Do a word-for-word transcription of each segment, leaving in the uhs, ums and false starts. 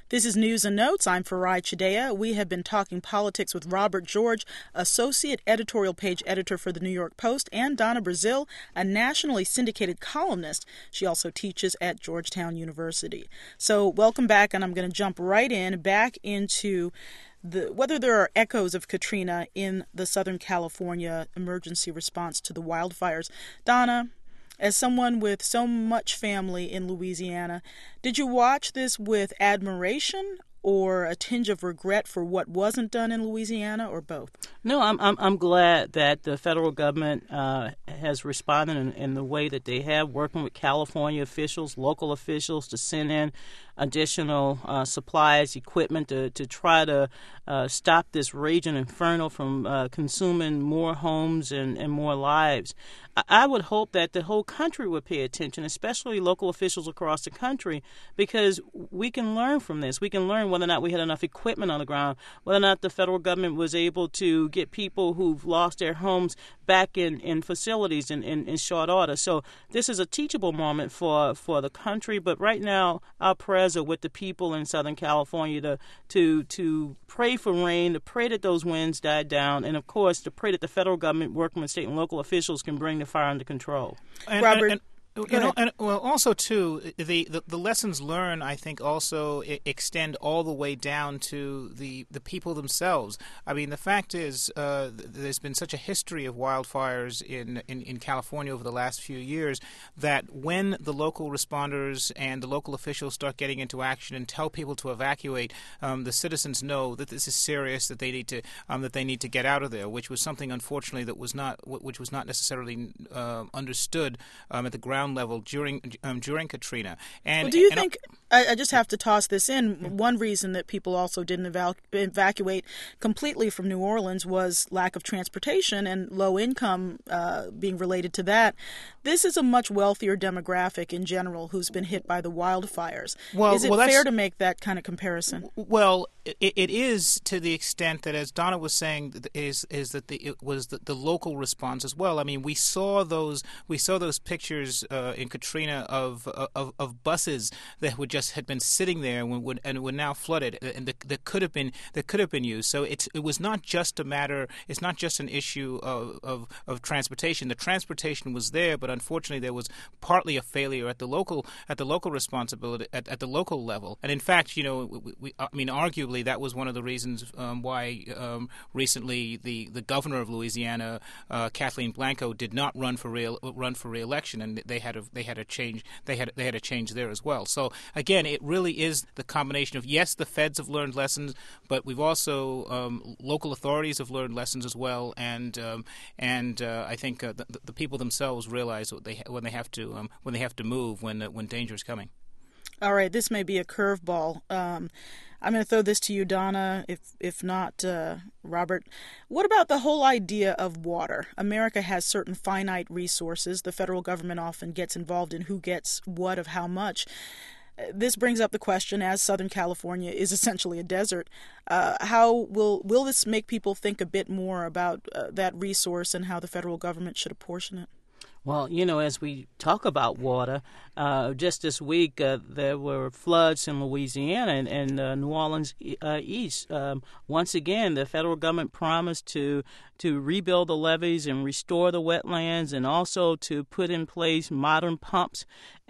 This is News and Notes. I'm Farai Chidea. We have been talking politics with Robert George, Associate Editorial Page Editor for the New York Post, and Donna Brazile, a nationally syndicated columnist. She also teaches at Georgetown University. So welcome back, and I'm going to jump right in, back into the whether there are echoes of Katrina in the Southern California emergency response to the wildfires. Donna, as someone with so much family in Louisiana, did you watch this with admiration or a tinge of regret for what wasn't done in Louisiana, or both? No, I'm I'm, I'm glad that the federal government uh, has responded in, in the way that they have, working with California officials, local officials, to send in additional uh, supplies, equipment to, to try to uh, stop this raging inferno from uh, consuming more homes and, and more lives. I, I would hope that the whole country would pay attention, especially local officials across the country, because we can learn from this. We can learn whether or not we had enough equipment on the ground, whether or not the federal government was able to get people who've lost their homes back in, in facilities in, in, in short order. So this is a teachable moment for, for the country, but right now our prayers are with the people in Southern California to to to pray for rain, to pray that those winds die down, and of course to pray that the federal government, working with state and local officials, can bring the fire under control. And, Robert. And, and- You know, and well, also too, the, the, the lessons learned, I think, also I- extend all the way down to the, the people themselves. I mean, the fact is, uh, there's been such a history of wildfires in, in, in California over the last few years that when the local responders and the local officials start getting into action and tell people to evacuate, um, the citizens know that this is serious, that they need to um, that they need to get out of there, which was something, unfortunately, that was not which was not necessarily uh, understood um, at the ground level during um, during Katrina. And well, do you and, think, I, I just have to toss this in, one reason that people also didn't evac- evacuate completely from New Orleans was lack of transportation and low income uh, being related to that. This is a much wealthier demographic in general who's been hit by the wildfires. Well, is it well, fair to make that kind of comparison? Well, it, it is, to the extent that, as Donna was saying, is is that the, it was the, the local response as well. I mean, we saw those we saw those pictures uh, in Katrina of, of of buses that would just had been sitting there and would and were now flooded, and that, that could have been that could have been used. So it's it was not just a matter. It's not just an issue of, of of transportation. The transportation was there, but unfortunately, there was partly a failure at the local at the local responsibility at, at the local level. And in fact, you know, we, we, I mean, arguably, that was one of the reasons um, why um, recently the, the governor of Louisiana, uh, Kathleen Blanco, did not run for real run for re-election, and they had a they had a change they had they had a change there as well. So again, it really is the combination of, yes, the feds have learned lessons, but we've also um, local authorities have learned lessons as well, and um, and uh, I think uh, the, the people themselves realize what they when they have to um, when they have to move when uh, when danger is coming. All right, this may be a curveball. Um, I'm going to throw this to you, Donna, if if not uh, Robert. What about the whole idea of water? America has certain finite resources. The federal government often gets involved in who gets what of how much. This brings up the question, as Southern California is essentially a desert, uh, how will will this make people think a bit more about uh, that resource and how the federal government should apportion it? Well, you know, as we talk about water, uh, just this week uh, there were floods in Louisiana and, and uh, New Orleans uh, East. Um, once again, the federal government promised to to rebuild the levees and restore the wetlands, and also to put in place modern pumps.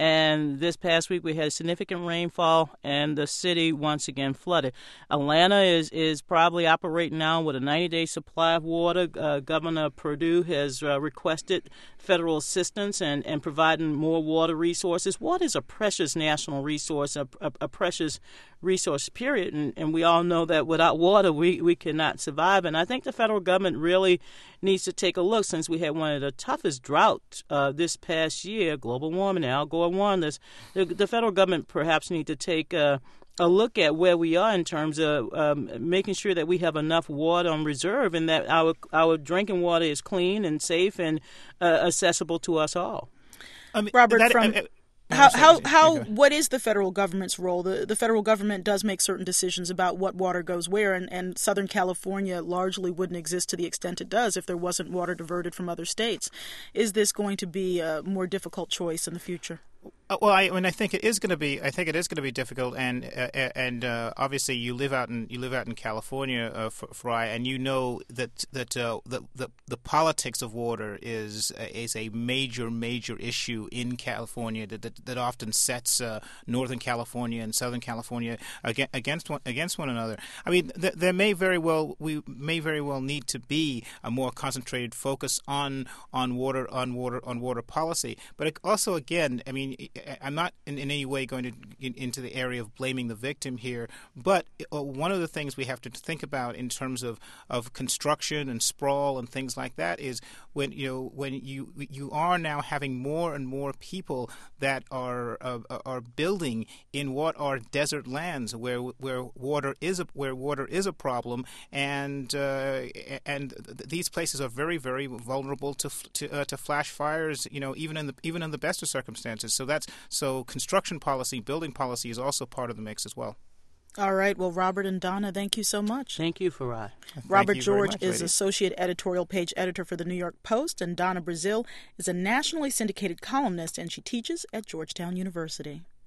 And this past week we had significant rainfall, and the city once again flooded. Atlanta is, is probably operating now with a ninety-day supply of water. Uh, Governor Perdue has uh, requested federal assistance and, and providing more water resources. Water is a precious national resource, a, a, a precious resource, period. And, and we all know that without water, we, we cannot survive. And I think the federal government really needs to take a look, since we had one of the toughest droughts uh, this past year, global warming. Al Gore warned us. The, the federal government perhaps need to take uh, a look at where we are in terms of um, making sure that we have enough water on reserve, and that our our drinking water is clean and safe and uh, accessible to us all. I mean, Robert, that, from uh, uh, how sorry, how sorry, how go ahead. what is the federal government's role? The the federal government does make certain decisions about what water goes where, and, and Southern California largely wouldn't exist to the extent it does if there wasn't water diverted from other states. Is this going to be a more difficult choice in the future? Uh, well, I, I mean, I think it is going to be. I think it is going to be difficult, and uh, and uh, obviously, you live out in you live out in California, uh, Fry, and you know that that uh, the, the the politics of water is uh, is a major major issue in California that that, that often sets uh, Northern California and Southern California against against one against one another. I mean, th- there may very well we may very well need to be a more concentrated focus on on water on water on water policy, but it also again, I mean. I'm not in, in any way going to in, into the area of blaming the victim here, but uh, one of the things we have to think about in terms of, of construction and sprawl and things like that is when you know when you you are now having more and more people that are uh, are building in what are desert lands where where water is a where water is a problem, and uh, and th- these places are very very vulnerable to to, uh, to flash fires. You know, even in the even in the best of circumstances. So that's So construction policy, building policy is also part of the mix as well. All right. Well, Robert and Donna, thank you so much. Thank you, Farai. Robert George much, is ladies. Associate Editorial Page Editor for the New York Post, and Donna Brazil is a nationally syndicated columnist, and she teaches at Georgetown University.